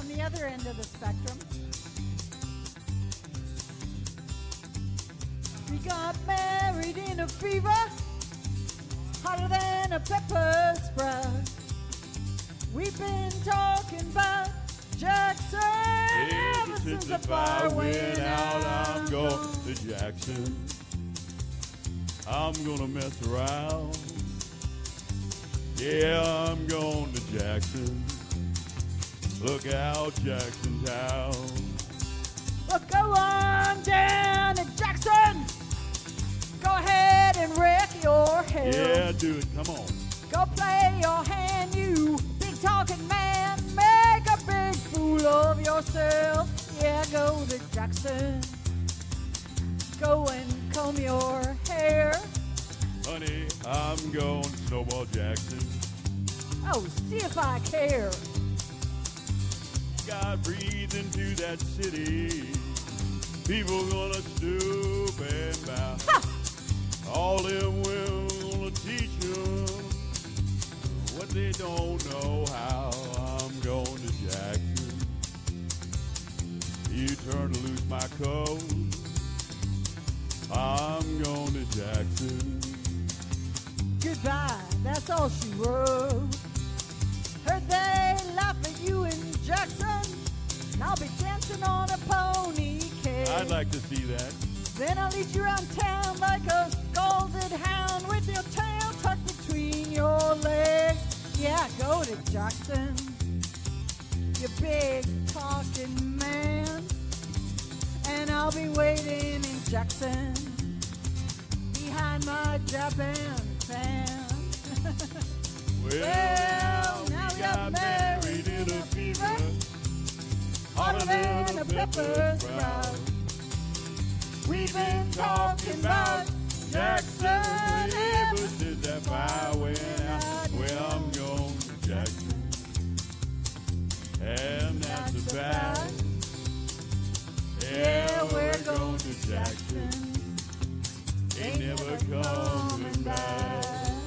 on the other end of the spectrum. We got married in a fever, hotter than a pepper sprout. We've been talking about Jackson ever since the fire went out. I'm going to Jackson. I'm gonna mess around. Yeah, I'm going to Jackson. Look out, Jackson Town. Well, go on down to Jackson. Go ahead and wreck your hair. Yeah, do it. Come on. Go play your hand, you big talking man. Make a big fool of yourself. Yeah, go to Jackson. Go and comb your hair. Honey, I'm going to Snowball Jackson. Oh, see if I care. God breathed into that city. People gonna stoop and bow. Ha! All them will gonna teach them what they don't know how. I'm going to Jackson. You turn to loose my coat. I'm going to Jackson. Goodbye, that's all she wrote. Heard they laugh at you in Jackson. And I'll be dancing on a pony cage. I'd like to see that. Then I'll lead you around town like a scalded hound with your tail tucked between your legs. Yeah, go to Jackson, you big talking man. And I'll be waiting in Jackson behind my Japan fan. Well, now we got married in a fever, hotter than a pepper sprout. We've been talking about Jackson ever since that fire went out. Well, I'm going to Jackson, and that's a fact. Yeah, we're going to Jackson. Ain't never coming back.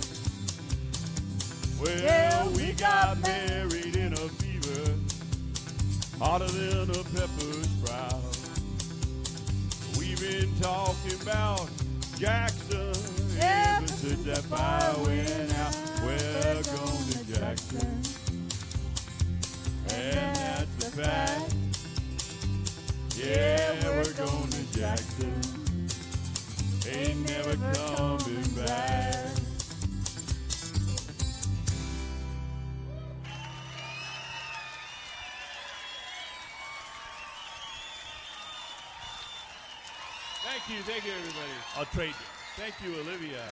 Well, we got married in a fever, hotter than a pepper sprout. We've been talking about Jackson ever since that fire went out. We're going to Jackson, and that's a fact. Yeah, we're going to Jackson. Ain't never coming back. Thank you, everybody. I'll trade you. Thank you, Olivia.